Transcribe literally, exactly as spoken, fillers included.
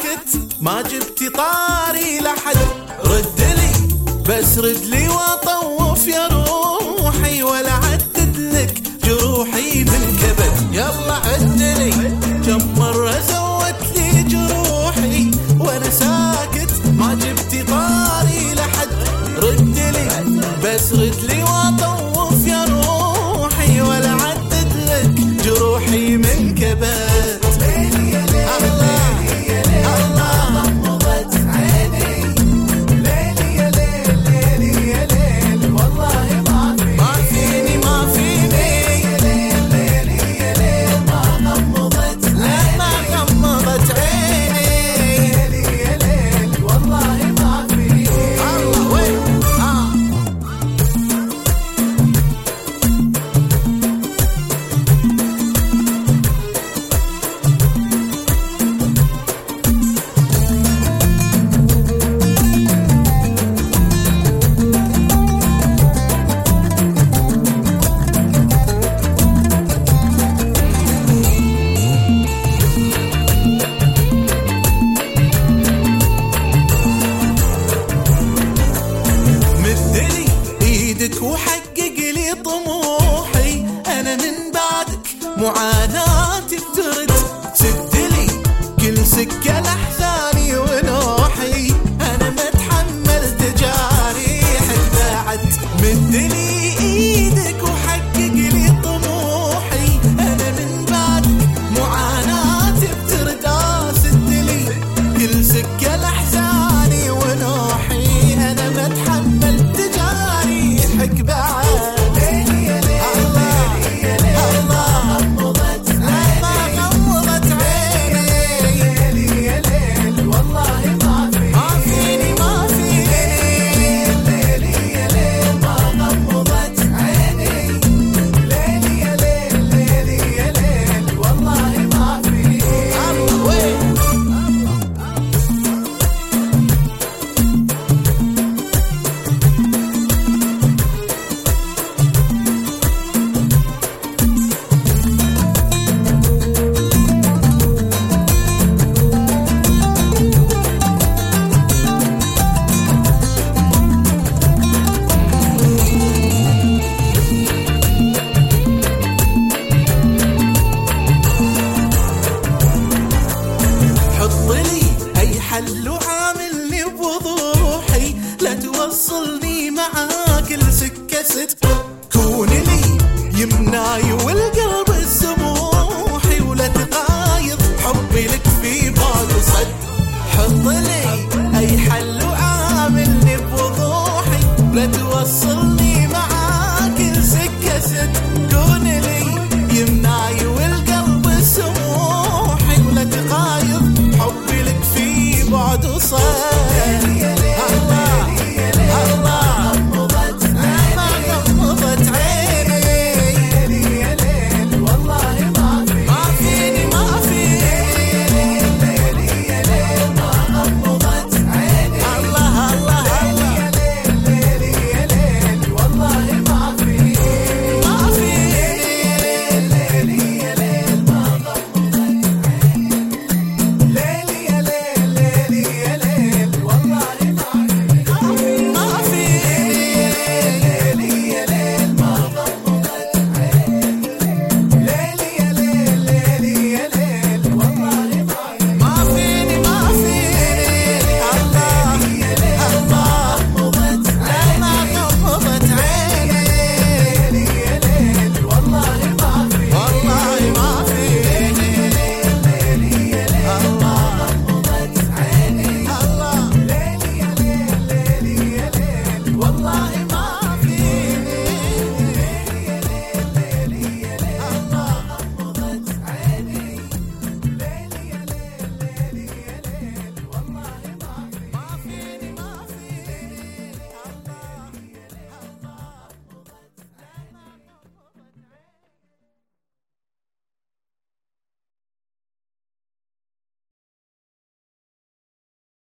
ساكت ما جبتي طاري لحد، ردلي بس ردلي واطوف يا روحي، ولا عدد لك جروحي من كبد. يلا عدلي كم مرة زودت لي جروحي وانا ساكت ما جبتي طاري لحد، ردلي بس ردلي واطوف يا روحي، ولا عدد لك جروحي من كبد. وحقق لي طموحي، أنا من بعدك معاناتي بترد، سدلي كل سكة لأحزاني ونوحي، أنا ما اتحملت جاريحك بعد. مدلي إيدك وحقق لي طموحي، أنا من بعدك معاناتي بترد، آه سدلي كل سكة لأحزاني ونوحي، أنا ما اتحملت جاريحك بعد. حل وعاملني بوضوحي، لا توصلني معاك لسكة ست، كون لي يمناي والقلب السموحي، ولا تقايض حبي لك في بعض صد. حط لي اي حل وعاملني بوضوحي، لا توصلني معاك لسكة ست، كون لي يمناي والقلب السموحي، ولا تقايض حبي لك في بعد وصد.